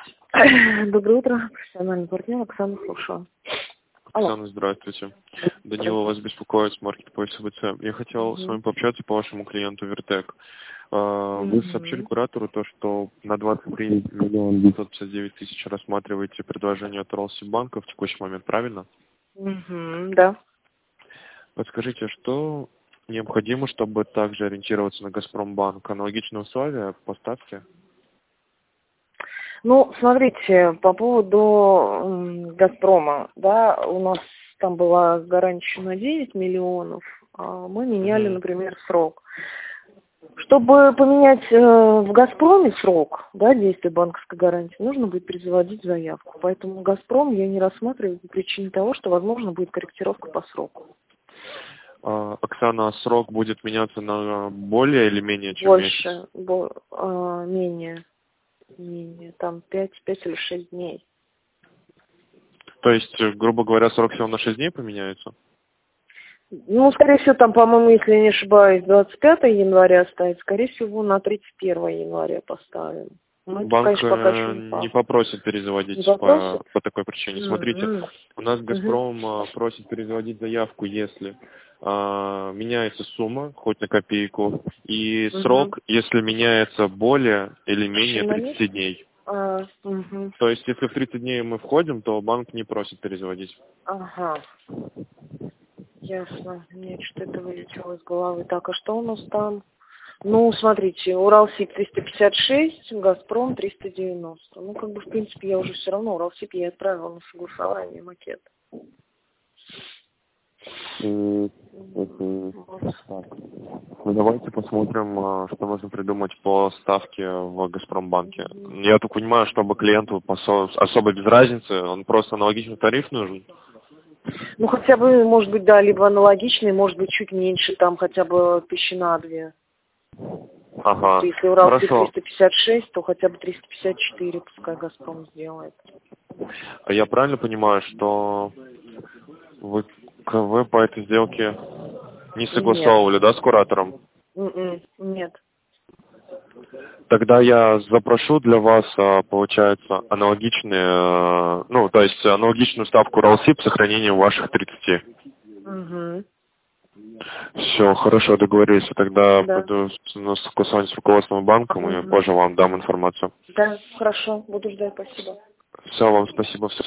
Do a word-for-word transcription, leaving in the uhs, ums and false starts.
Доброе утро, профессиональный партнер Оксана, слушаю. Алло. Оксана, здравствуйте. Данила вас беспокоит с маркетплейса ВЦ. Я хотел Мгм. с вами пообщаться по вашему клиенту Вертек. А, Вы Мгм. сообщили куратору то, что на двадцать три миллиона девятьсот пятьдесят девять тысяч рассматриваете предложение от Россибанка в текущий момент, правильно? Мгм, да. Подскажите, что необходимо, чтобы также ориентироваться на Газпромбанк? Аналогичные условия по ставке? Ну, смотрите, по поводу м, «Газпрома», да, у нас там была гарантия на девять миллионов, а мы меняли, Мгм. например, срок. Чтобы поменять э, в «Газпроме» срок, да, действия банковской гарантии, нужно будет перезаводить заявку. Поэтому «Газпром» я не рассматриваю по причине того, что, возможно, будет корректировка по сроку. А, Оксана, срок будет меняться на более или менее, чем месяц? Больше, бо- э, менее, менее, там пять, пять или шесть дней. То есть, э, грубо говоря, срок всего на шесть дней поменяется? Ну, скорее всего, там, по-моему, если не ошибаюсь, двадцать пятое января ставить, скорее всего, на тридцать первое января поставим. Ну, это, Банк конечно, пока еще э, не не факт. попросит Не перезаводить по, попросит? по такой причине. Смотрите, М-м. у нас Мгм. Газпром э, просит перезаводить заявку, если э, меняется сумма, хоть на копейку, и Мгм. срок, если меняется более или менее Чем на тридцати месяц? дней. А, мгм. То есть, если в тридцать дней мы входим, то банк не просит перезаводить. Ага, ясно. Мне что-то это вылетело из головы. Так, а что у нас там? Ну, смотрите, Уралсиб триста пятьдесят шесть, Газпром триста девяносто. Ну, как бы, в принципе, я уже все равно Уралсиб я отправила на согласование макет. М, М, мгм. Вот. Так. Ну, давайте посмотрим, э, что можно придумать по ставке в Газпромбанке. Мгм. Я так понимаю, чтобы клиенту посо- особо без разницы, он просто аналогичный тариф нужен. Ну, хотя бы, может быть, да, либо аналогичный, может быть, чуть меньше, там хотя бы тысячи на две. Вот Ага, если Уралсиб хорошо. триста пятьдесят шесть, то хотя бы триста пятьдесят четыре пускай Газпром сделает. А я правильно понимаю, что вы, к- вы по этой сделке не Нет. согласовывали, да, с куратором? М-м, нет. Тогда я запрошу для вас, а, получается, аналогичные, э, ну, то есть аналогичную ставку Уралсиб с сохранением ваших тридцати. Угу. Все, хорошо, договорились. Я тогда Да. пойду с- на согласование с руководством банка, и Угу. позже вам дам информацию. Да, хорошо, буду ждать, спасибо. Все, вам спасибо. Всё.